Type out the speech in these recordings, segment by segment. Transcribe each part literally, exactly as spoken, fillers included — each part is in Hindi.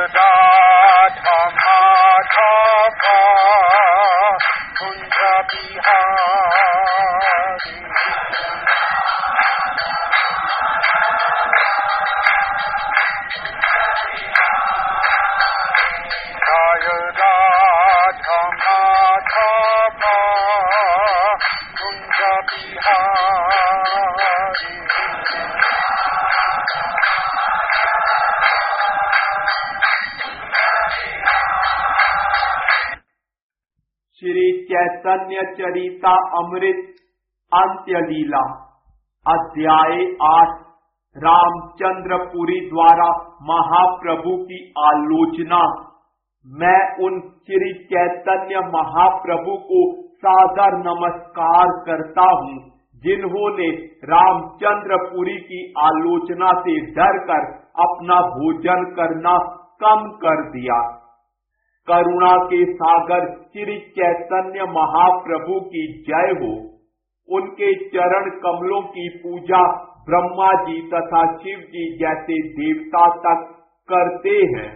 राधा माधवा कुंज बिहारी जय राधा माधवा कुंज बिहारी श्री चैतन्य चरिता अमृत अंत्य लीला अध्याय आठ रामचंद्रपुरी द्वारा महाप्रभु की आलोचना। मैं उन श्री चैतन्य महाप्रभु को सादर नमस्कार करता हूँ जिन्होंने रामचंद्रपुरी की आलोचना से डरकर अपना भोजन करना कम कर दिया। करुणा के सागर श्री चैतन्य महाप्रभु की जय हो। उनके चरण कमलों की पूजा ब्रह्मा जी तथा शिव जी जैसे देवता तक करते हैं।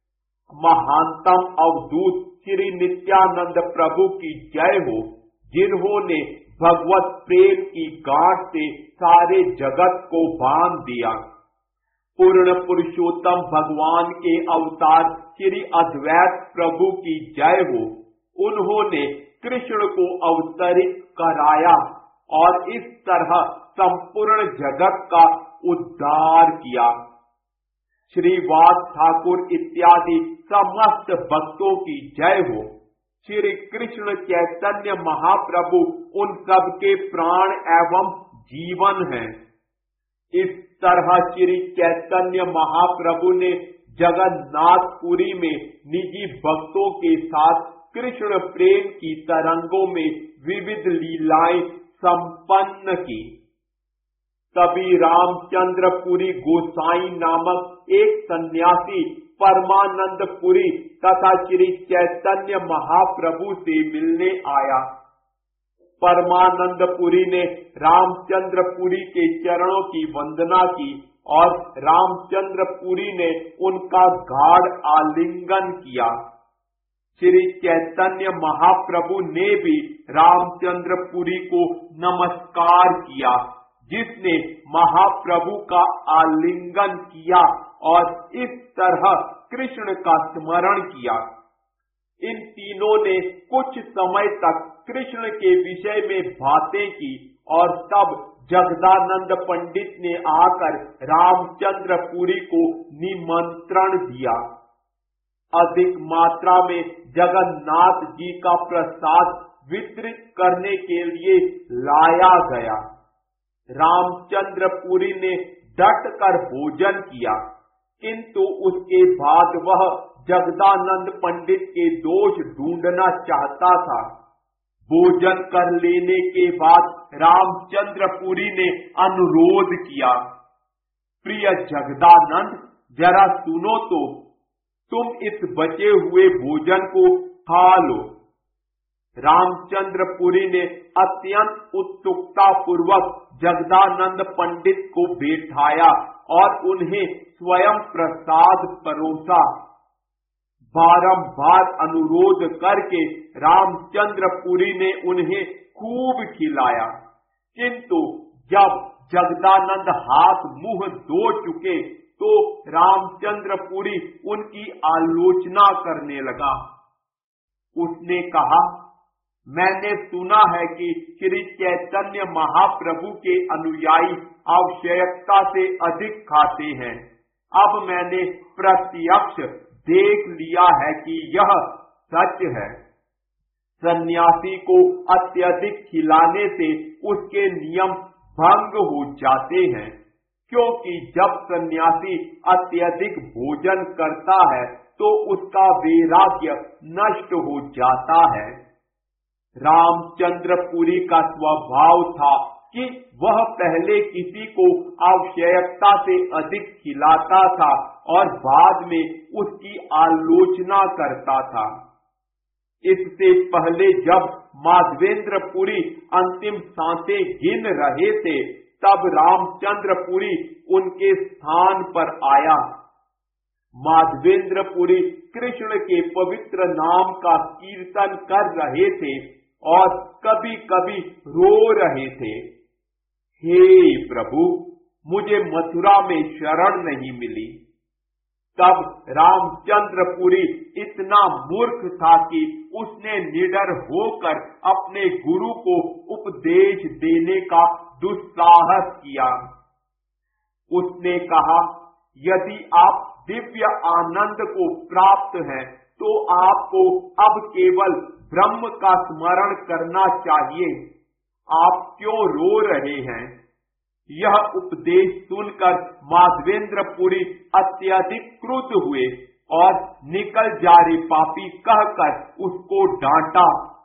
महानतम अवधूत श्री नित्यानंद प्रभु की जय हो, जिन्होंने भगवत प्रेम की गांठ से सारे जगत को बांध दिया। पूर्ण पुरुषोत्तम भगवान के अवतार श्री अद्वैत प्रभु की जय हो। उन्होंने कृष्ण को अवतरित कराया और इस तरह संपूर्ण जगत का उद्धार किया। श्री वास ठाकुर इत्यादि समस्त भक्तों की जय हो। श्री कृष्ण चैतन्य महाप्रभु उन सब के प्राण एवं जीवन हैं। इस तरह श्री चैतन्य महाप्रभु ने जगन्नाथपुरी में निजी भक्तों के साथ कृष्ण प्रेम की तरंगों में विविध लीलाएं संपन्न की। तभी रामचंद्रपुरी गोसाई नामक एक सन्यासी परमानंदपुरी तथा श्री चैतन्य महाप्रभु से मिलने आया। परमानंदपुरी ने रामचंद्रपुरी के चरणों की वंदना की और रामचंद्रपुरी ने उनका गाढ़ आलिंगन किया। श्री चैतन्य महाप्रभु ने भी रामचंद्रपुरी को नमस्कार किया, जिसने महाप्रभु का आलिंगन किया और इस तरह कृष्ण का स्मरण किया। इन तीनों ने कुछ समय तक कृष्ण के विषय में बातें की और तब जगदानंद पंडित ने आकर रामचंद्रपुरी को निमंत्रण दिया। अधिक मात्रा में जगन्नाथ जी का प्रसाद वितरित करने के लिए लाया गया। रामचंद्रपुरी ने डट कर भोजन किया, किंतु उसके बाद वह जगदानंद पंडित के दोष ढूंढना चाहता था। भोजन कर लेने के बाद रामचंद्रपुरी ने अनुरोध किया, प्रिय जगदानंद, जरा सुनो तो, तुम इस बचे हुए भोजन को खा लो। रामचंद्रपुरी ने अत्यंत उत्सुकता पूर्वक जगदानंद पंडित को बैठाया और उन्हें स्वयं प्रसाद परोसा। बारंबार अनुरोध करके रामचंद्रपुरी ने उन्हें खूब खिलाया, किंतु जब जगदानंद हाथ मुंह धो चुके तो रामचंद्रपुरी उनकी आलोचना करने लगा। उसने कहा, मैंने सुना है कि श्री चैतन्य महाप्रभु के अनुयायी आवश्यकता से अधिक खाते हैं। अब मैंने प्रत्यक्ष देख लिया है कि यह सच है। सन्यासी को अत्यधिक खिलाने से उसके नियम भंग हो जाते हैं, क्योंकि जब सन्यासी अत्यधिक भोजन करता है तो उसका वैराग्य नष्ट हो जाता है। रामचंद्रपुरी का स्वभाव था कि वह पहले किसी को आवश्यकता से अधिक खिलाता था और बाद में उसकी आलोचना करता था। इससे पहले जब माधवेंद्रपुरी अंतिम सांसें गिन रहे थे, तब रामचंद्रपुरी उनके स्थान पर आया। माधवेंद्रपुरी कृष्ण के पवित्र नाम का कीर्तन कर रहे थे और कभी कभी रो रहे थे। हे प्रभु, मुझे मथुरा में शरण नहीं मिली। तब रामचंद्रपुरी इतना मूर्ख था कि उसने निडर होकर अपने गुरु को उपदेश देने का दुस्साहस किया। उसने कहा, यदि आप दिव्य आनंद को प्राप्त हैं तो आपको अब केवल ब्रह्म का स्मरण करना चाहिए। आप क्यों रो रहे हैं? यह उपदेश सुनकर माधवेंद्रपुरी अत्यधिक क्रुद्ध हुए और निकल जा रे पापी कहकर उसको डांटा।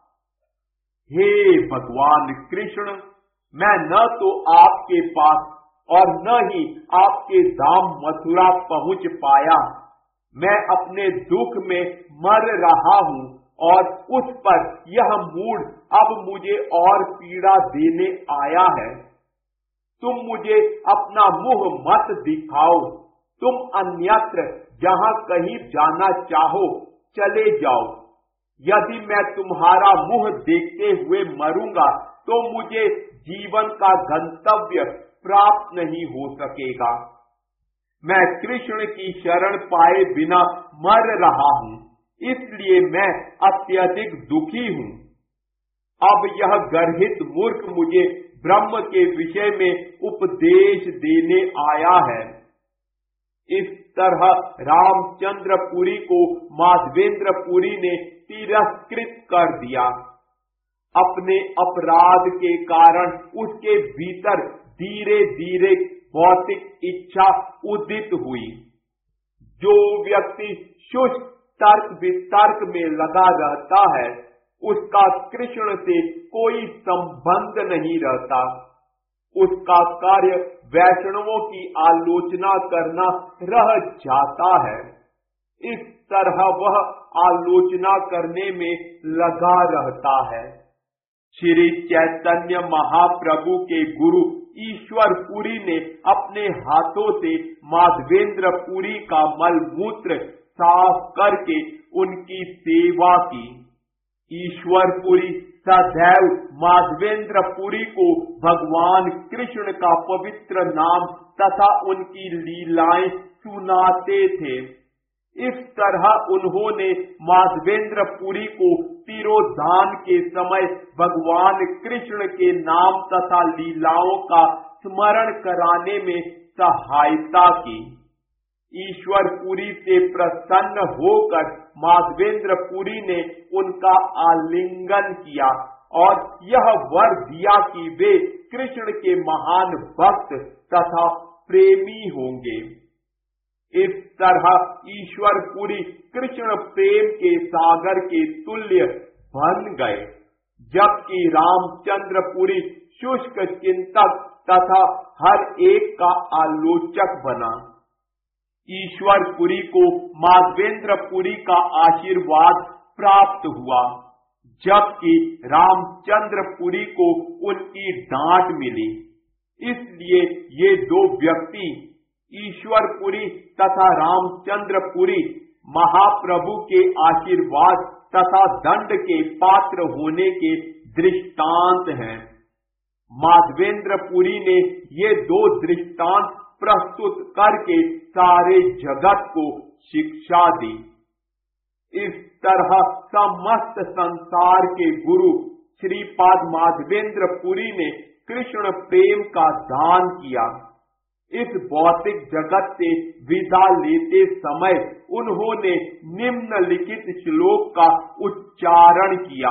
हे भगवान कृष्ण, मैं न तो आपके पास और न ही आपके धाम मथुरा पहुंच पाया। मैं अपने दुख में मर रहा हूं और उस पर यह मूढ़ अब मुझे और पीड़ा देने आया है। तुम मुझे अपना मुंह मत दिखाओ। तुम अन्यत्र जहां कहीं जाना चाहो चले जाओ। यदि मैं तुम्हारा मुंह देखते हुए मरूंगा तो मुझे जीवन का गंतव्य प्राप्त नहीं हो सकेगा। मैं कृष्ण की शरण पाए बिना मर रहा हूं, इसलिए मैं अत्यधिक दुखी हूं। अब यह गर्हित मूर्ख मुझे ब्रह्म के विषय में उपदेश देने आया है। इस तरह रामचंद्रपुरी को माधवेंद्रपुरी ने तिरस्कृत कर दिया। अपने अपराध के कारण उसके भीतर धीरे धीरे भौतिक इच्छा उदित हुई। जो व्यक्ति शुष्क तर्क वितर्क में लगा रहता है उसका कृष्ण से कोई संबंध नहीं रहता। उसका कार्य वैष्णवों की आलोचना करना रह जाता है। इस तरह वह आलोचना करने में लगा रहता है। श्री चैतन्य महाप्रभु के गुरु ईश्वरपुरी ने अपने हाथों से माधवेंद्रपुरी का मलमूत्र साफ करके उनकी सेवा की। ईश्वरपुरी सदैव माधवेंद्रपुरी को भगवान कृष्ण का पवित्र नाम तथा उनकी लीलाएं सुनाते थे। इस तरह उन्होंने माधवेंद्रपुरी को तिरोधान के समय भगवान कृष्ण के नाम तथा लीलाओं का स्मरण कराने में सहायता की। ईश्वरपुरी से प्रसन्न होकर माधवेंद्रपुरी ने उनका आलिंगन किया और यह वर दिया कि वे कृष्ण के महान भक्त तथा प्रेमी होंगे। इस तरह ईश्वरपुरी कृष्ण प्रेम के सागर के तुल्य बन गए, जबकि रामचंद्रपुरी शुष्क चिंतक तथा हर एक का आलोचक बना। ईश्वरपुरी को माधवेंद्रपुरी का आशीर्वाद प्राप्त हुआ, जबकि रामचंद्रपुरी को उनकी डांट मिली। इसलिए ये दो व्यक्ति ईश्वरपुरी तथा रामचंद्रपुरी महाप्रभु के आशीर्वाद तथा दंड के पात्र होने के दृष्टांत हैं। माधवेंद्रपुरी ने ये दो दृष्टांत प्रस्तुत करके सारे जगत को शिक्षा दी। इस तरह समस्त संसार के गुरु श्रीपाद माधवेंद्रपुरी ने कृष्ण प्रेम का दान किया। इस भौतिक जगत से विदा लेते समय उन्होंने निम्नलिखित श्लोक का उच्चारण किया।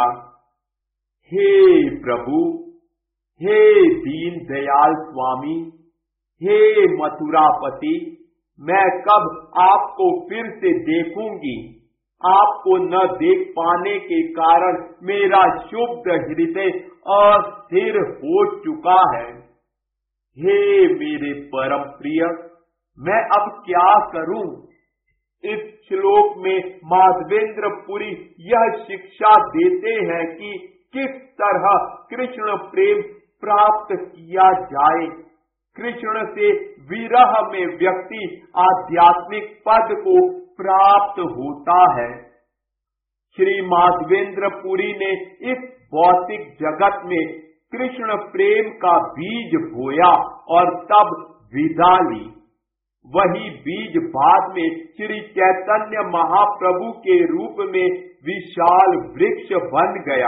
हे प्रभु, हे दीन दयाल स्वामी, हे मथुरापति, मैं कब आपको फिर से देखूंगी? आपको न देख पाने के कारण मेरा शुद्ध हृदय अस्थिर हो चुका है। हे मेरे परम प्रिय, मैं अब क्या करूं? इस श्लोक में माधवेंद्रपुरी यह शिक्षा देते हैं कि किस तरह कृष्ण प्रेम प्राप्त किया जाए। कृष्ण से विरह में व्यक्ति आध्यात्मिक पद को प्राप्त होता है। श्री माधवेंद्र पुरी ने इस भौतिक जगत में कृष्ण प्रेम का बीज बोया और तब विदा ली। वही बीज बाद में श्री चैतन्य महाप्रभु के रूप में विशाल वृक्ष बन गया।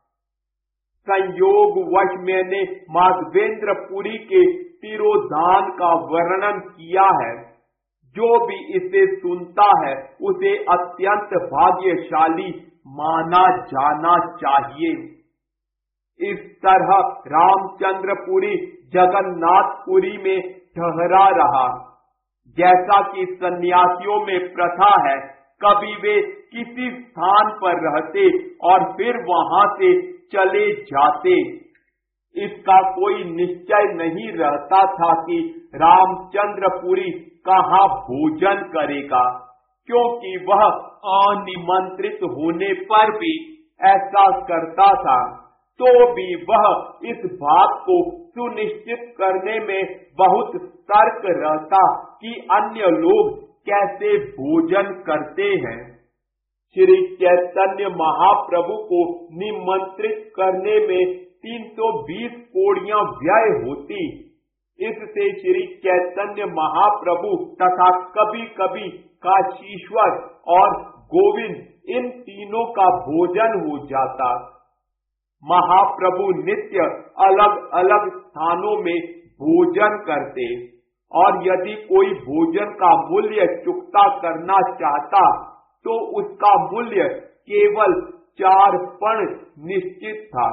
संयोग वश मैंने माधवेंद्र पुरी के तिरोधान का वर्णन किया है। जो भी इसे सुनता है उसे अत्यंत भाग्यशाली माना जाना चाहिए। इस तरह रामचंद्रपुरी जगन्नाथपुरी में ठहरा रहा। जैसा कि सन्यासियों में प्रथा है, कभी वे किसी स्थान पर रहते और फिर वहां से चले जाते। इसका कोई निश्चय नहीं रहता था कि रामचंद्रपुरी कहाँ भोजन करेगा, क्योंकि वह अनिमंत्रित होने पर भी ऐसा करता था। तो भी वह इस बात को सुनिश्चित करने में बहुत सतर्क रहता कि अन्य लोग कैसे भोजन करते हैं। श्री चैतन्य महाप्रभु को निमंत्रित करने में तीन सौ बीस कोड़ियां व्यय होती। इससे श्री चैतन्य महाप्रभु तथा कभी कभी काशीश्वर और गोविंद इन तीनों का भोजन हो जाता। महाप्रभु नित्य अलग अलग स्थानों में भोजन करते और यदि कोई भोजन का मूल्य चुकता करना चाहता तो उसका मूल्य केवल चार पण निश्चित था।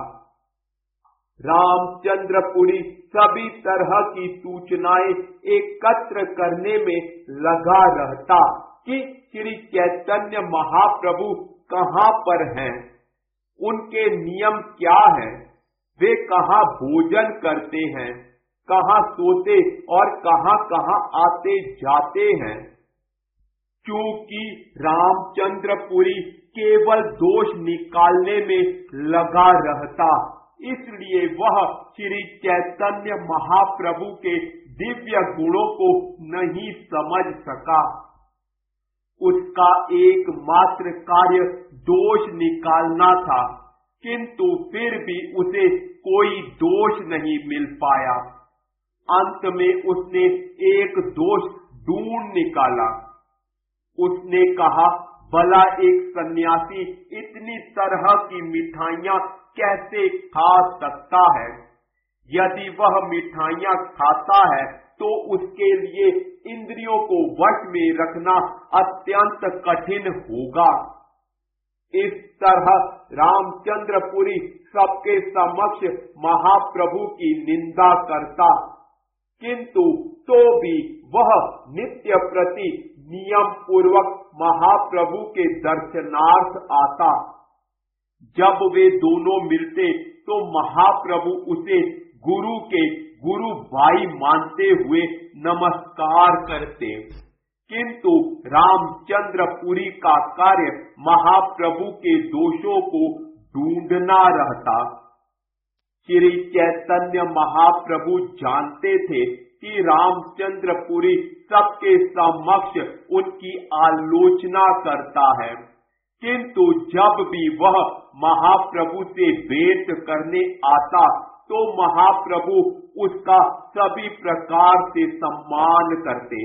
रामचंद्रपुरी सभी तरह की सूचनाएं एकत्र करने में लगा रहता कि श्री चैतन्य महाप्रभु कहाँ पर हैं, उनके नियम क्या हैं, वे कहाँ भोजन करते हैं, कहाँ सोते और कहाँ कहाँ आते जाते हैं। क्योंकि रामचंद्रपुरी केवल दोष निकालने में लगा रहता, इसलिए वह श्री चैतन्य महाप्रभु के दिव्य गुणों को नहीं समझ सका। उसका एकमात्र कार्य दोष निकालना था, किंतु फिर भी उसे कोई दोष नहीं मिल पाया। अंत में उसने एक दोष ढूंढ निकाला। उसने कहा, भला एक सन्यासी इतनी तरह की मिठाइयाँ कैसे खा सकता है? यदि वह मिठाइयाँ खाता है तो उसके लिए इंद्रियों को वश में रखना अत्यंत कठिन होगा। इस तरह रामचंद्रपुरी सबके समक्ष महाप्रभु की निंदा करता, किंतु तो भी वह नित्य प्रति नियम पूर्वक महाप्रभु के दर्शनार्थ आता। जब वे दोनों मिलते तो महाप्रभु उसे गुरु के गुरु भाई मानते हुए नमस्कार करते, किंतु रामचंद्रपुरी का कार्य महाप्रभु के दोषों को ढूंढना रहता। श्री चैतन्य महाप्रभु जानते थे कि रामचंद्रपुरी सबके समक्ष उनकी आलोचना करता है, किंतु जब भी वह महाप्रभु से भेंट करने आता तो महाप्रभु उसका सभी प्रकार से सम्मान करते।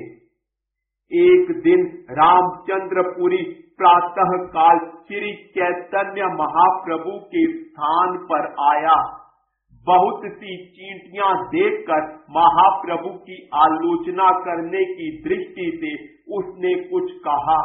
एक दिन रामचंद्रपुरी प्रातः काल श्री चैतन्य महाप्रभु के स्थान पर आया। बहुत सी चींटियां देखकर महाप्रभु की आलोचना करने की दृष्टि से उसने कुछ कहा।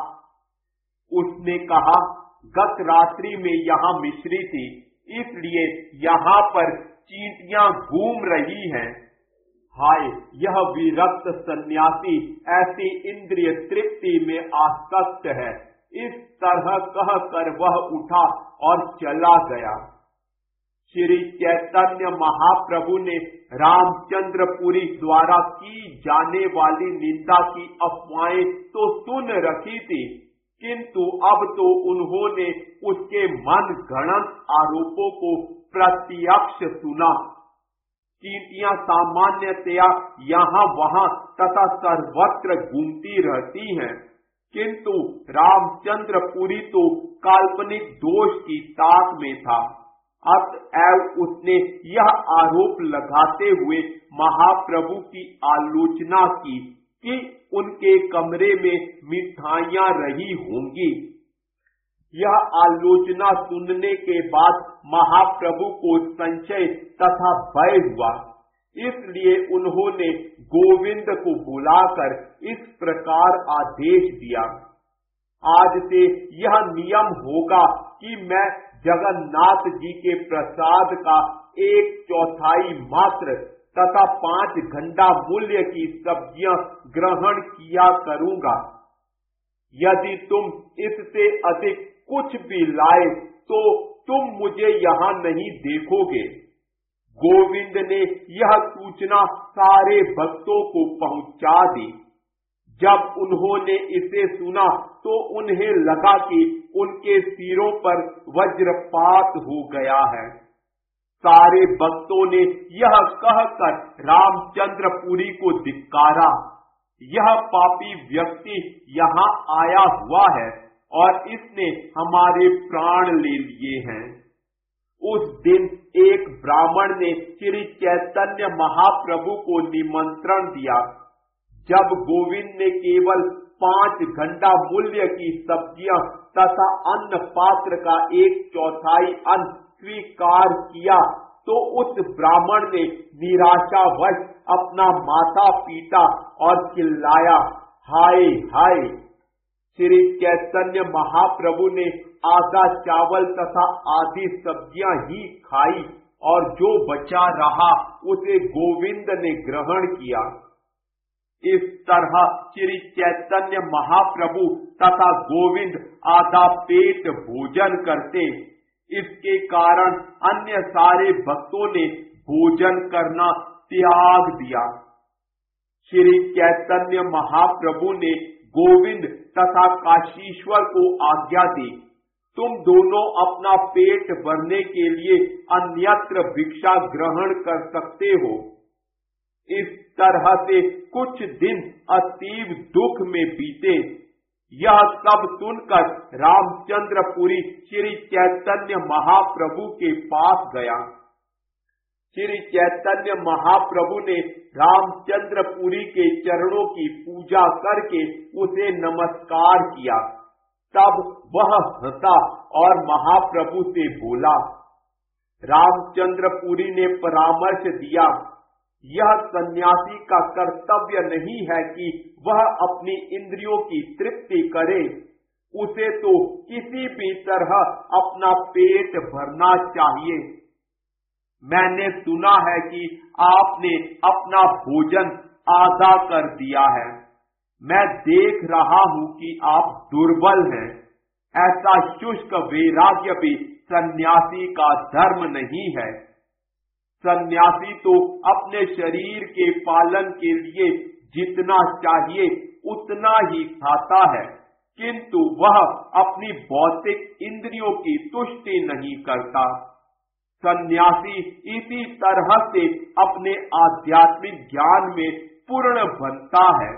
उसने कहा, गत रात्रि में यहाँ मिश्री थी, इसलिए यहाँ पर चींटियां घूम रही हैं। हाय, यह विरक्त सन्यासी ऐसी इंद्रिय तृप्ति में आसक्त है। इस तरह कहकर वह उठा और चला गया। श्री चैतन्य महाप्रभु ने रामचंद्रपुरी द्वारा की जाने वाली निंदा की अफवाहें तो सुन रखी थी, किंतु अब तो उन्होंने उसके मन गणत आरोपों को प्रत्यक्ष सुना। चींटियां सामान्यतया यहाँ वहां तथा सर्वत्र घूमती रहती हैं, किंतु रामचंद्रपुरी तो काल्पनिक दोष की ताक में था। अतएव उसने यह आरोप लगाते हुए महाप्रभु की आलोचना की कि उनके कमरे में मिठाइयां रही होंगी। यह आलोचना सुनने के बाद महाप्रभु को संशय तथा भय हुआ, इसलिए उन्होंने गोविंद को बुलाकर इस प्रकार आदेश दिया, आज से यह नियम होगा कि मैं जगन्नाथ जी के प्रसाद का एक चौथाई मात्र तथा पांच घंटा मूल्य की सब्जियां ग्रहण किया करूंगा। यदि तुम इससे अधिक कुछ भी लाए तो तुम मुझे यहाँ नहीं देखोगे। गोविंद ने यह सूचना सारे भक्तों को पहुंचा दी। जब उन्होंने इसे सुना तो उन्हें लगा कि उनके सिरों पर वज्रपात हो गया है। सारे भक्तों ने यह कहकर रामचंद्रपुरी को धिक्कारा, यह पापी व्यक्ति यहाँ आया हुआ है और इसने हमारे प्राण ले लिए हैं। उस दिन एक ब्राह्मण ने श्री चैतन्य महाप्रभु को निमंत्रण दिया। जब गोविंद ने केवल पांच घंटा मूल्य की सब्जियां तथा अन्न पात्र का एक चौथाई अन्न स्वीकार किया तो उस ब्राह्मण ने निराशावश अपना माथा पीटा और चिल्लाया, हाय हाय। श्री चैतन्य महाप्रभु ने आधा चावल तथा आधी सब्जियां ही खाई और जो बचा रहा उसे गोविंद ने ग्रहण किया। इस तरह श्री चैतन्य महाप्रभु तथा गोविंद आधा पेट भोजन करते। इसके कारण अन्य सारे भक्तों ने भोजन करना त्याग दिया। श्री चैतन्य महाप्रभु ने गोविंद तथा काशीश्वर को आज्ञा दी, तुम दोनों अपना पेट भरने के लिए अन्यत्र भिक्षा ग्रहण कर सकते हो। इस तरह से कुछ दिन अतीव दुख में बीते। यह सब सुनकर रामचंद्रपुरी श्री चैतन्य महाप्रभु के पास गया। श्री चैतन्य महाप्रभु ने रामचंद्रपुरी के चरणों की पूजा करके उसे नमस्कार किया। तब वह हंसा और महाप्रभु से बोला, रामचंद्रपुरी ने परामर्श दिया, यह सन्यासी का कर्तव्य नहीं है कि वह अपनी इंद्रियों की तृप्ति करे, उसे तो किसी भी तरह अपना पेट भरना चाहिए। मैंने सुना है कि आपने अपना भोजन आधा कर दिया है। मैं देख रहा हूं कि आप दुर्बल हैं। ऐसा शुष्क वैराग्य भी सन्यासी का धर्म नहीं है। सन्यासी तो अपने शरीर के पालन के लिए जितना चाहिए उतना ही खाता है, किंतु वह अपनी भौतिक इंद्रियों की तुष्टि नहीं करता। सन्यासी इसी तरह से अपने आध्यात्मिक ज्ञान में पूर्ण बनता है।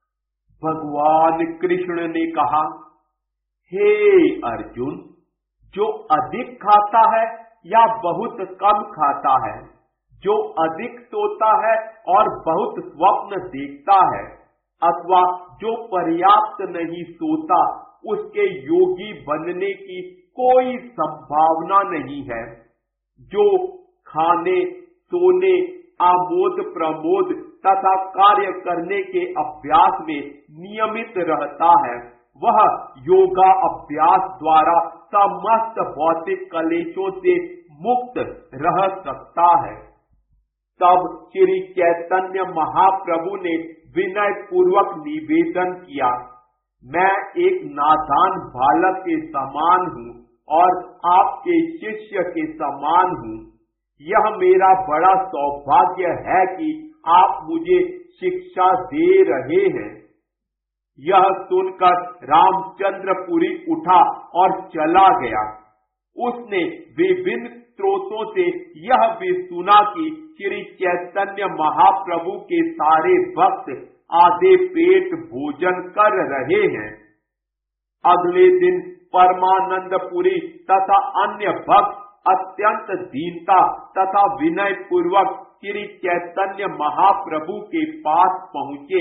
भगवान कृष्ण ने कहा, हे अर्जुन, जो अधिक खाता है या बहुत कम खाता है, जो अधिक सोता है और बहुत स्वप्न देखता है, अथवा जो पर्याप्त नहीं सोता, उसके योगी बनने की कोई संभावना नहीं है। जो खाने, सोने, आमोद प्रमोद तथा कार्य करने के अभ्यास में नियमित रहता है, वह योगा अभ्यास द्वारा समस्त भौतिक कलेशों से मुक्त रह सकता है। तब श्री चैतन्य महाप्रभु ने विनय पूर्वक निवेदन किया, मैं एक नादान बालक के समान हूँ और आपके शिष्य के समान हूँ। यह मेरा बड़ा सौभाग्य है कि आप मुझे शिक्षा दे रहे हैं। यह सुनकर रामचंद्रपुरी उठा और चला गया। उसने विभिन्न स्रोतों से यह भी सुना कि श्री चैतन्य महाप्रभु के सारे भक्त आधे पेट भोजन कर रहे हैं। अगले दिन परमानंदपुरी तथा अन्य भक्त अत्यंत दीनता तथा विनय पूर्वक श्री चैतन्य महाप्रभु के पास पहुँचे।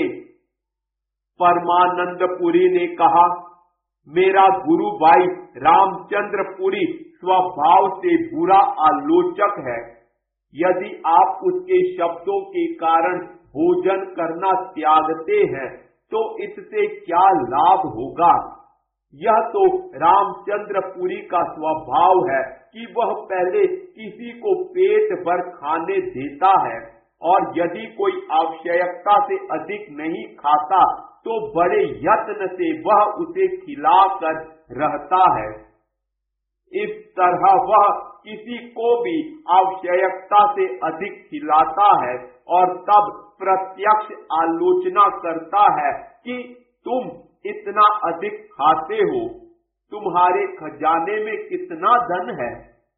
परमानंदपुरी ने कहा, मेरा गुरु भाई रामचंद्रपुरी स्वभाव से बुरा आलोचक है। यदि आप उसके शब्दों के कारण भोजन करना त्यागते हैं तो इससे क्या लाभ होगा। यह तो रामचंद्रपुरी का स्वभाव है कि वह पहले किसी को पेट भर खाने देता है और यदि कोई आवश्यकता से अधिक नहीं खाता तो बड़े यत्न से वह उसे खिलाकर रहता है। इस तरह वह किसी को भी आवश्यकता से अधिक खिलाता है और तब प्रत्यक्ष आलोचना करता है कि तुम इतना अधिक खाते हो, तुम्हारे खजाने में कितना धन है।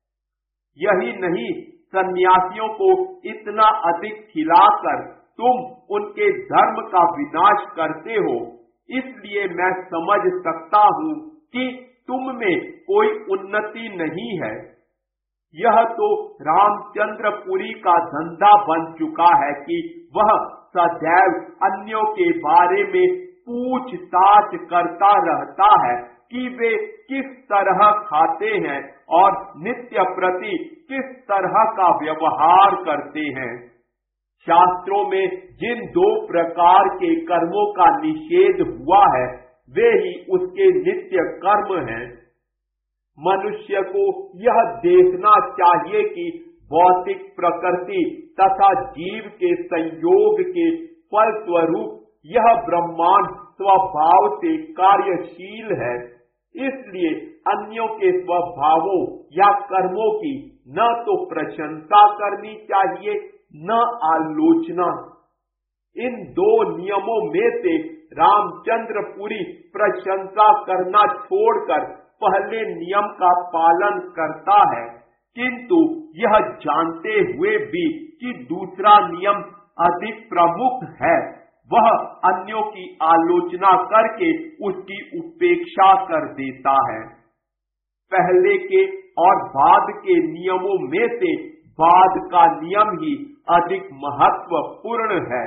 यही नहीं, सन्यासियों को इतना अधिक खिलाकर तुम उनके धर्म का विनाश करते हो। इसलिए मैं समझ सकता हूँ कि तुम में कोई उन्नति नहीं है। यह तो रामचंद्रपुरी का धंधा बन चुका है कि वह सदैव अन्यों के बारे में पूछताछ करता रहता है कि वे किस तरह खाते हैं और नित्य प्रति किस तरह का व्यवहार करते हैं। शास्त्रों में जिन दो प्रकार के कर्मों का निषेध हुआ है वे ही उसके नित्य कर्म हैं। मनुष्य को यह देखना चाहिए कि भौतिक प्रकृति तथा जीव के संयोग के फलस्वरूप यह ब्रह्मांड स्वभाव से कार्यशील है। इसलिए अन्यों के स्वभावों या कर्मों की न तो प्रशंसा करनी चाहिए न आलोचना। इन दो नियमों में से रामचंद्रपुरी प्रशंसा करना छोड़कर पहले नियम का पालन करता है, किंतु यह जानते हुए भी कि दूसरा नियम अधिक प्रमुख है, वह अन्यों की आलोचना करके उसकी उपेक्षा कर देता है। पहले के और बाद के नियमों में से बाद का नियम ही अधिक महत्वपूर्ण है।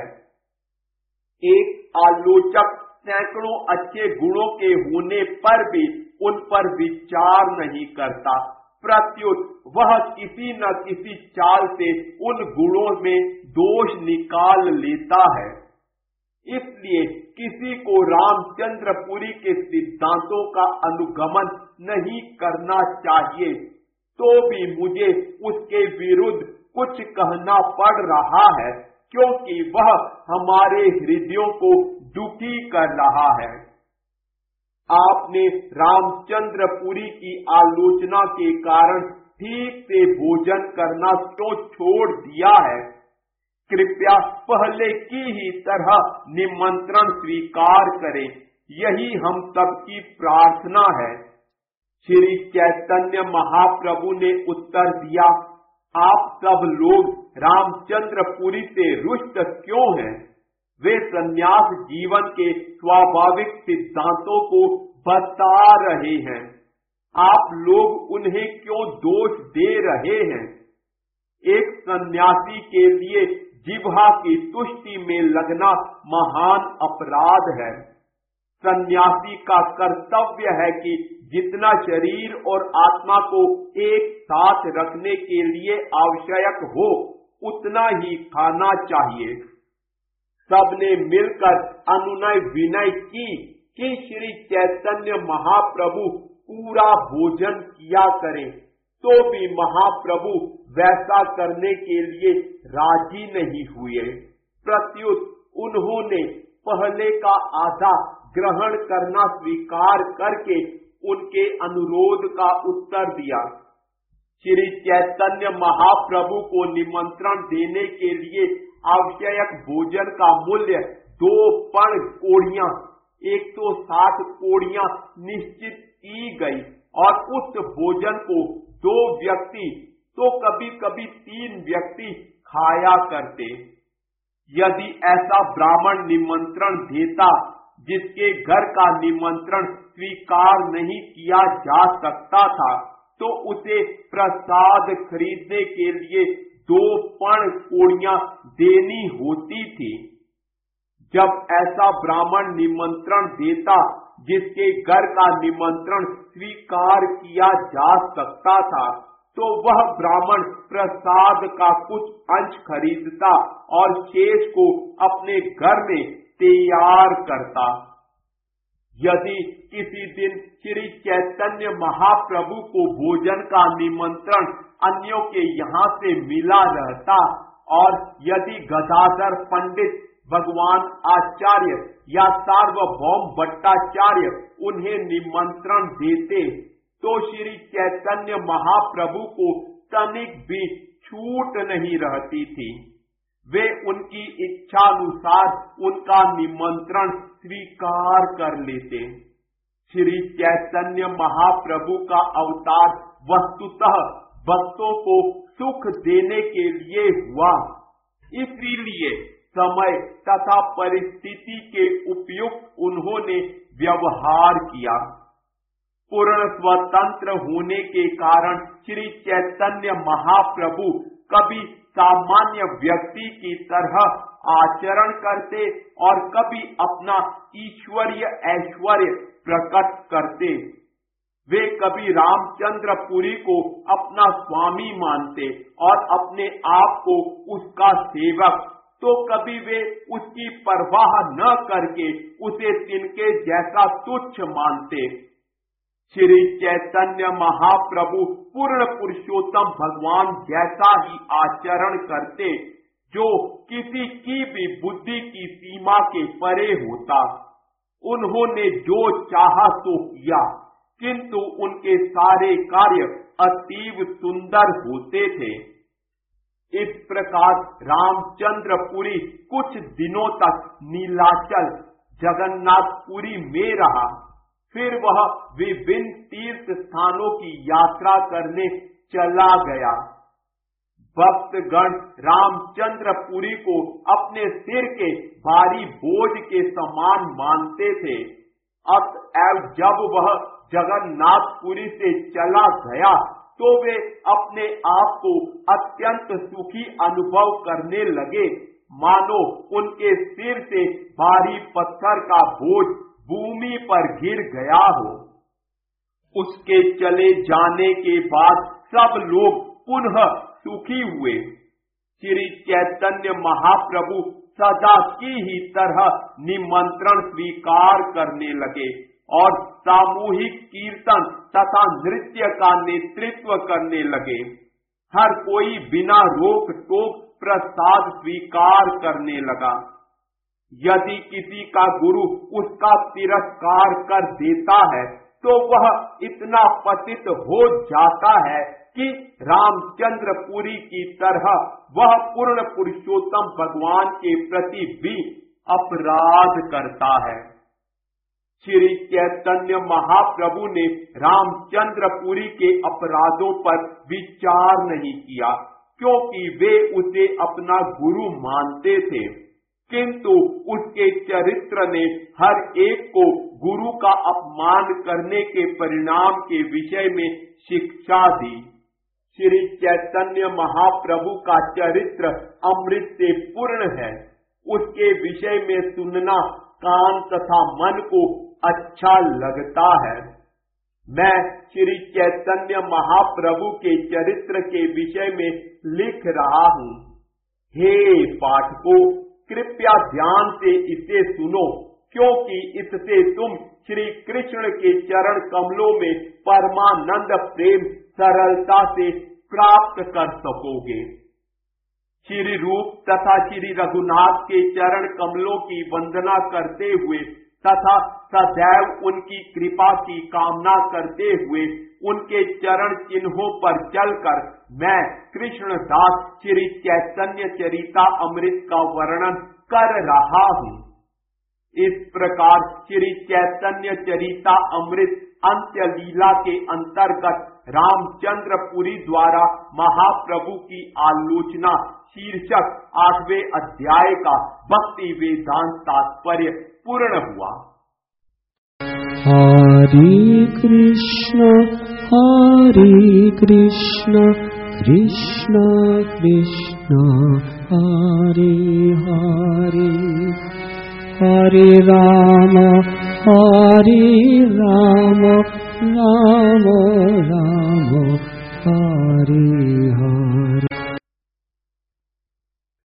एक आलोचक सैकड़ों अच्छे गुणों के होने पर भी उन पर विचार नहीं करता, प्रत्युत वह किसी न किसी चाल से उन गुणों में दोष निकाल लेता है। इसलिए किसी को रामचंद्रपुरी के सिद्धांतों का अनुगमन नहीं करना चाहिए, तो भी मुझे उसके विरुद्ध कुछ कहना पड़ रहा है, क्योंकि वह हमारे हृदयों को दुखी कर रहा है। आपने रामचंद्रपुरी की आलोचना के कारण ठीक से भोजन करना तो छोड़ दिया है। कृपया पहले की ही तरह निमंत्रण स्वीकार करें, यही हम सबकी प्रार्थना है। श्री चैतन्य महाप्रभु ने उत्तर दिया, आप सब लोग रामचंद्रपुरी से रुष्ट क्यों हैं? वे सन्यास जीवन के स्वाभाविक सिद्धांतों को बता रहे हैं, आप लोग उन्हें क्यों दोष दे रहे हैं? एक सन्यासी के लिए जिह्वा की तुष्टि में लगना महान अपराध है। सन्यासी का कर्तव्य है कि जितना शरीर और आत्मा को एक साथ रखने के लिए आवश्यक हो उतना ही खाना चाहिए। सबने मिलकर अनुनय विनय की कि श्री चैतन्य महाप्रभु पूरा भोजन किया करें, तो भी महाप्रभु वैसा करने के लिए राजी नहीं हुए। प्रत्युत उन्होंने पहले का आधा ग्रहण करना स्वीकार करके उनके अनुरोध का उत्तर दिया। श्री चैतन्य महाप्रभु को निमंत्रण देने के लिए आवश्यक भोजन का मूल्य दो पण कोड़ियां एक सौ साठ कोड़ियां निश्चित की गई और उस भोजन को दो व्यक्ति तो कभी कभी तीन व्यक्ति खाया करते। यदि ऐसा ब्राह्मण निमंत्रण देता जिसके घर का निमंत्रण स्वीकार नहीं किया जा सकता था, तो उसे प्रसाद खरीदने के लिए दो पण कोड़ियां देनी होती थी। जब ऐसा ब्राह्मण निमंत्रण देता जिसके घर का निमंत्रण स्वीकार किया जा सकता था, तो वह ब्राह्मण प्रसाद का कुछ अंश खरीदता और शेष को अपने घर में तैयार करता। यदि किसी दिन श्री चैतन्य महाप्रभु को भोजन का निमंत्रण अन्यों के यहाँ से मिला रहता और यदि गदाधर पंडित, भगवान आचार्य या सार्वभौम भट्टाचार्य उन्हें निमंत्रण देते, तो श्री चैतन्य महाप्रभु को तनिक भी छूट नहीं रहती थी। वे उनकी इच्छानुसार उनका निमंत्रण स्वीकार कर लेते। श्री चैतन्य महाप्रभु का अवतार वस्तुतः भक्तों को सुख देने के लिए हुआ। इसीलिए समय तथा परिस्थिति के उपयुक्त उन्होंने व्यवहार किया। पूर्ण स्वतंत्र होने के कारण श्री चैतन्य महाप्रभु कभी सामान्य व्यक्ति की तरह आचरण करते और कभी अपना ईश्वरीय ऐश्वर्य प्रकट करते। वे कभी रामचंद्रपुरी को अपना स्वामी मानते और अपने आप को उसका सेवक, तो कभी वे उसकी परवाह न करके उसे तिनके जैसा तुच्छ मानते। श्री चैतन्य महाप्रभु पूर्ण पुरुषोत्तम भगवान जैसा ही आचरण करते, जो किसी की भी बुद्धि की सीमा के परे होता। उन्होंने जो चाहा तो किया, किंतु उनके सारे कार्य अतीव सुंदर होते थे। इस प्रकार रामचंद्रपुरी कुछ दिनों तक नीलाचल जगन्नाथपुरी में रहा। फिर वह विभिन्न तीर्थ स्थानों की यात्रा करने चला गया। भक्तगण रामचंद्रपुरी को अपने सिर के भारी बोझ के समान मानते थे। अतएव जब वह जगन्नाथपुरी से चला गया, तो वे अपने आप को अत्यंत सुखी अनुभव करने लगे, मानो उनके सिर से भारी पत्थर का बोझ भूमि पर गिर गया हो। उसके चले जाने के बाद सब लोग पुनः सुखी हुए। श्री चैतन्य महाप्रभु सदा की ही तरह निमंत्रण स्वीकार करने लगे और सामूहिक कीर्तन तथा नृत्य का नेतृत्व करने लगे। हर कोई बिना रोक टोक प्रसाद स्वीकार करने लगा। यदि किसी का गुरु उसका तिरस्कार कर देता है, तो वह इतना पतित हो जाता है कि रामचंद्रपुरी की तरह वह पूर्ण पुरुषोत्तम भगवान के प्रति भी अपराध करता है। श्री चैतन्य महाप्रभु ने रामचंद्रपुरी के अपराधों पर विचार नहीं किया, क्योंकि वे उसे अपना गुरु मानते थे। किंतु उसके चरित्र ने हर एक को गुरु का अपमान करने के परिणाम के विषय में शिक्षा दी। श्री चैतन्य महाप्रभु का चरित्र अमृत से पूर्ण है। उसके विषय में सुनना कान तथा मन को अच्छा लगता है। मैं श्री चैतन्य महाप्रभु के चरित्र के विषय में लिख रहा हूँ। हे पाठकों, कृपया ध्यान से इसे सुनो, क्योंकि इससे तुम श्री कृष्ण के चरण कमलों में परमानंद प्रेम सरलता से प्राप्त कर सकोगे। श्री रूप तथा श्री रघुनाथ के चरण कमलों की वंदना करते हुए तथा सदैव उनकी कृपा की कामना करते हुए उनके चरण चिन्हों पर चलकर मैं कृष्णदास श्री चैतन्य चरिता अमृत का वर्णन कर रहा हूँ। इस प्रकार श्री चैतन्य चरिता अमृत अंत्य लीला के अंतर्गत रामचंद्रपुरी द्वारा महाप्रभु की आलोचना शीर्षक आठवें अध्याय का भक्ति वेदांत तात्पर्य पूर्ण हुआ। हरे कृष्ण हरे कृष्ण कृष्ण कृष्ण हरे हरे हरे राम हरे राम राम राम हरे